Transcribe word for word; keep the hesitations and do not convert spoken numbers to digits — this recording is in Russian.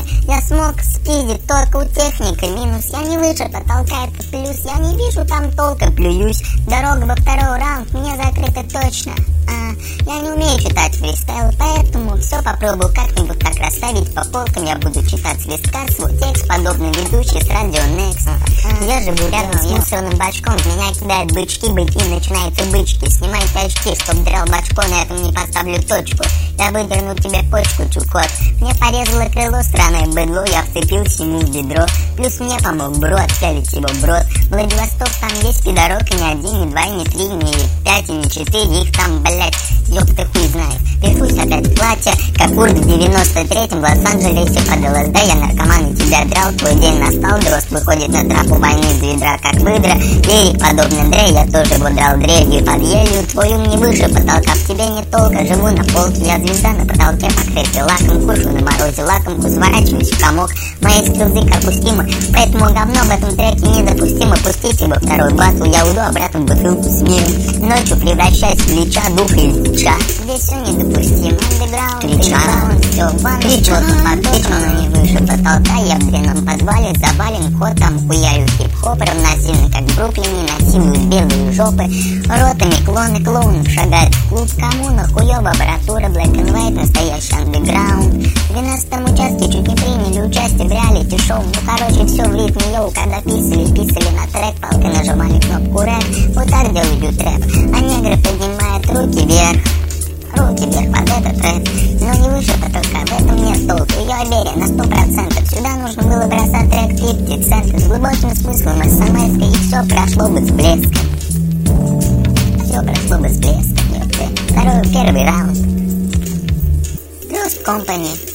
Я смог спиздить только у техника минус. Я не выше потолка, это плюс. Я не вижу там толка, плююсь. Дорога во второй раунд мне закрыта точно. а, Я не умею читать фристайл, поэтому все попробую как-нибудь так расставить по полкам. Я буду читать с листка свой текст, подобный ведущий с радио Next. а, Я живу рядом с мусорным бачком. В меня кидают бычки, быки, начинаются бычки. Снимайте очки, чтоб драл бачко, на этом не поставлю точку. Я выдерну тебе почку, чукот. Мне порезало крыло, странное быдло. Я вцепился ему в бедро. Плюс мне помог бро, отпялить его в рот. Владивосток, там есть пидорок, и не один, не два, не три, не пять, и не четыре. Их там, блять, ёб ты хуй знает. Перфусь опять в платье, как урд в девяносто третьем в Лос-Анджелесе под ЛСД. Я наркоман и тебя драл, твой день настал. Дрозд выходит на тропу войны из ведра, как выдра. Лирик подобно Дре, я тоже его драл дрелью под елью. Твой ум не выше потолка, в тебе не толка. Живу на полке, я звезда на потолке, покрытый лаком. Кушу на морозе лакомку, сворачиваюсь в комок. Мои скилзы как устимы, поэтому говно в этом треке недопустимо. Пустите во второй батл, я уйду обратно в бутылку с миром. Ночью превращаюсь в лича, духа из лича. Здесь все недопустимо. Андеграунд, крича, все в ванну, плотно поток, но не выше потолка. Я в дрянном подвале завален котом. Хуярю хип-хоп равносильно, как в Бруклине. Насилуют белые жопы, ротами клоны клоунов шагают в клуб. Коммуна, хуёва аппаратура, black and white, настоящий андеграунд. В двенадцатом участке чуть не приняли участие в реалити-шоу. Ну короче, все в ритме йоу. Когда писали, писали на трек, палкой нажимали кнопку рэп. Вот так делают рэп. А негры поднимают руки вверх. Руки вверх под этот рэп. Но не выше потолка, в этом нет толку. Я уверен на сто процентов. Сюда нужно было бросать трек пятьдесят центов с глубоким смыслом смс-ка, и все прошло бы с блеском. Все прошло бы с блеском. Второй, первый раунд. Lost Company.